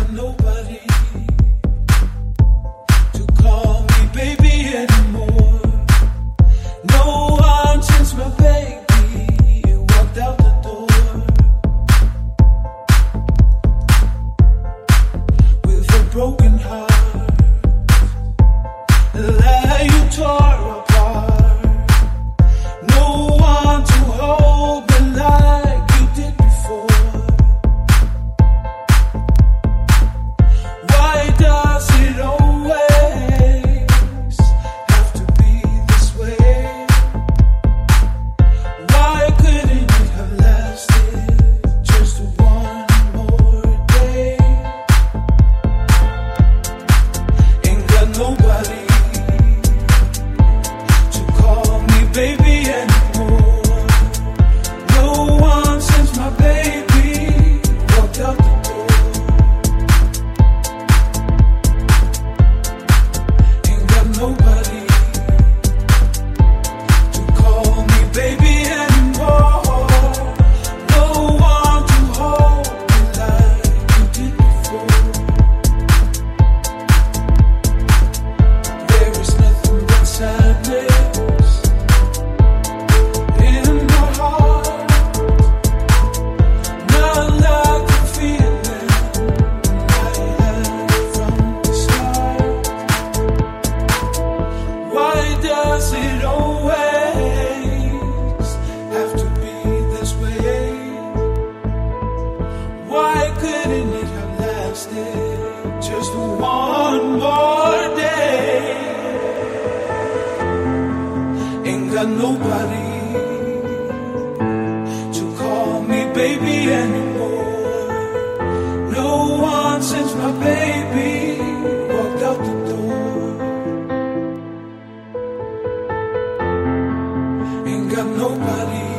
nobody to call me baby anymore. No one since my baby walked out the door with a broken heart that you tore apart. No one to hold me like you did before. Why does it always have to be this way? Why couldn't it have lasted just one more day? Ain't got nobody to call me baby anymore. No one since my baby walked out the door. Ain't got nobody to call me baby anymore. No one to hold me like you did before. There is nothing but sadness in my heart, not like the feeling I had from the start. Why does it always have to be this way? Why couldn't it have lasted just one more day? Ain't got nobody to call me baby anymore. No one since my baby walked out the door. Ain't got nobody